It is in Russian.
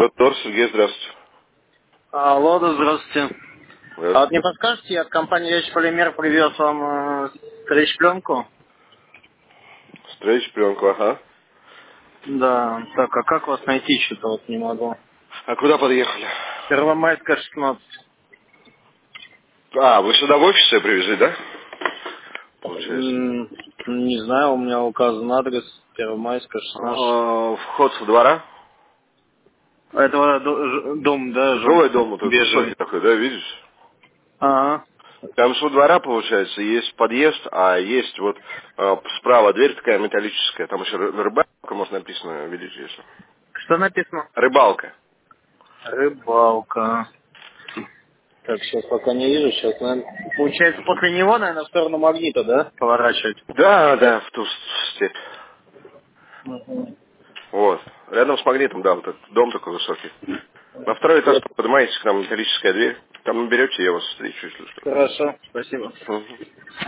Дор, Сергей, здравствуйте. Алло, да, здравствуйте. Здравствуйте. А вот не подскажете, я от компании Ящик Полимер привез вам стрейч-пленку? Стрейч, пленку, ага. Да, так, а как вас найти, что-то вот не могу. А куда подъехали? Первомайская, 16. А, вы сюда в офис её привезли, да? Получается. Не знаю, у меня указан адрес Первомайская, 16. Вход со двора. Это дом, да, Жилой дом, вот этот высокий бежевый. такой, да, видишь? Ага. Там со двора, получается, есть подъезд, а есть вот справа дверь такая металлическая, там еще рыбалка, может, написано, видите, если. Что написано? Рыбалка. Рыбалка. Так, сейчас пока не вижу, сейчас, наверное... Получается, после него, наверное, в сторону магнита, да, поворачивать? Да, да, в ту степь. Мгм. Вот. Рядом с магнитом, да, вот этот дом такой высокий. На второй этаж поднимаетесь, к нам металлическая дверь. Там наберете, я вас встречу, если что. Хорошо, спасибо. Мгм.